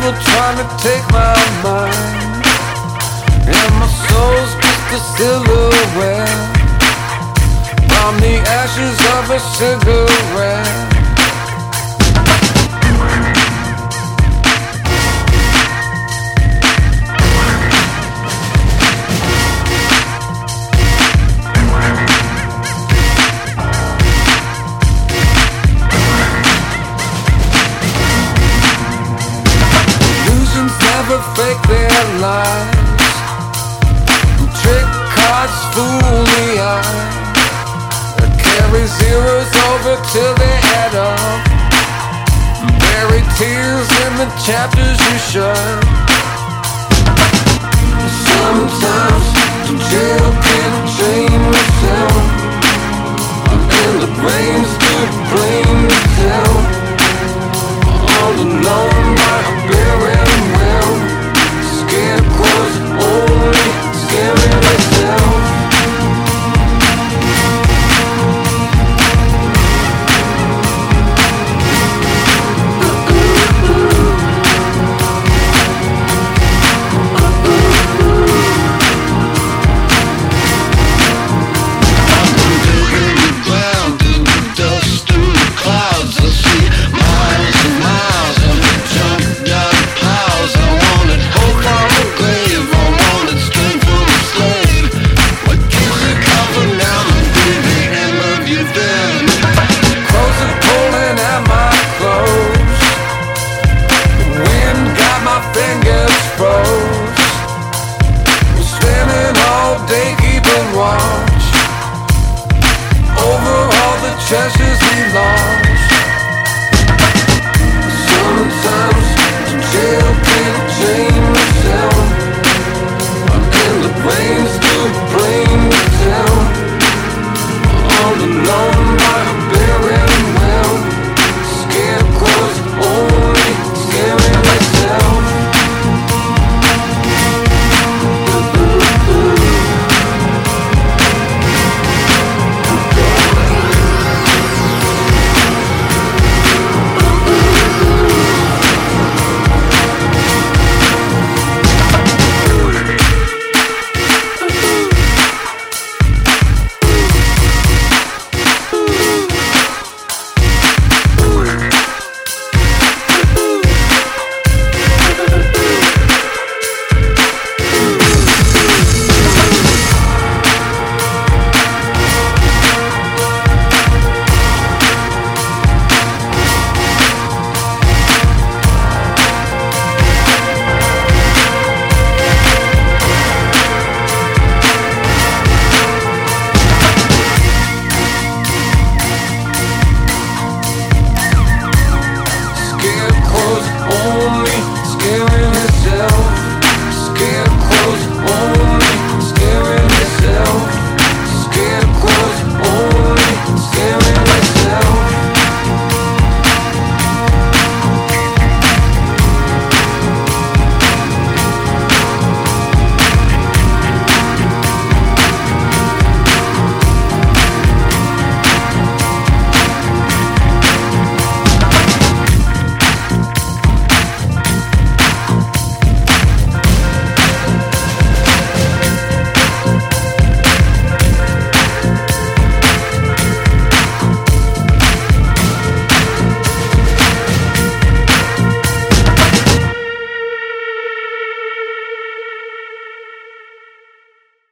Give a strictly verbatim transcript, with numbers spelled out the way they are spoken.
evil trying to take my mind, and my soul's just a silhouette from the ashes of a cigarette. Never fake their lies, trick cards fool the eye, carry zeros over till they add up, bury tears in the chapters you shut. Sometimes the jail can't chain myself, and the brain's too plain to tell.